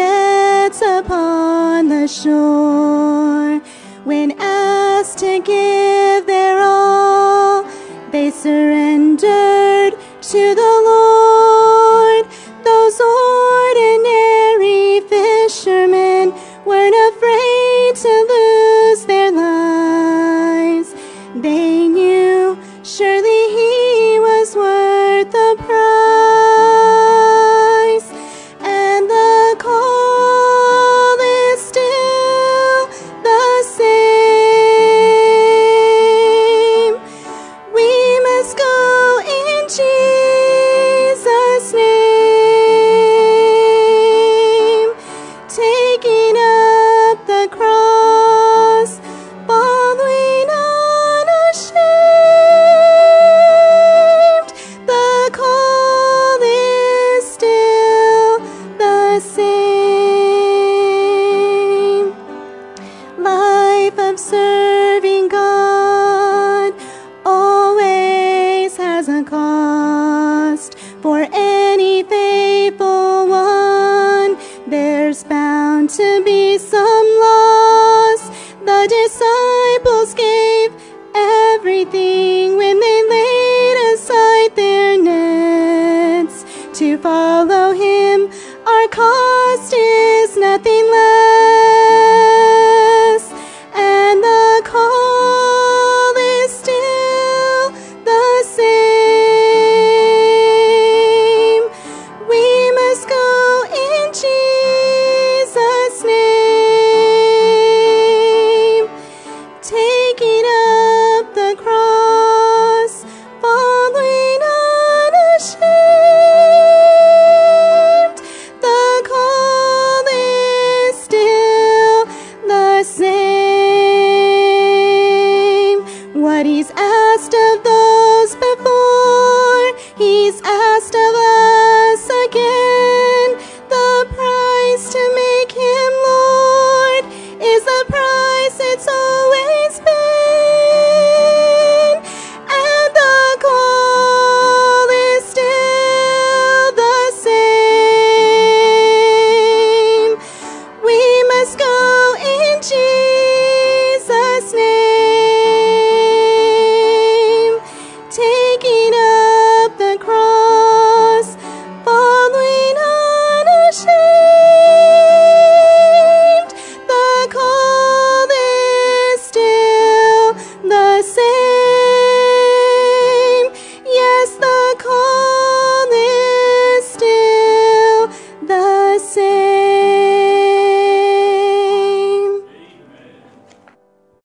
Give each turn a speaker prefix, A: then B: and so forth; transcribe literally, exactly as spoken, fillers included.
A: nets upon the shore. When asked to give their all, they surrendered to the Lord. Those ordinary fishermen weren't afraid to lose their lives. They knew surely he was worth the price. And the call is still the same. We must go in Jesus' name, taking up the cross, following unashamed. The call is still the same. Life of serving God always has a cost. For any faithful one, there's bound to be some loss. The disciples gave everything when they laid aside their nets to follow him. Our cost is nothing less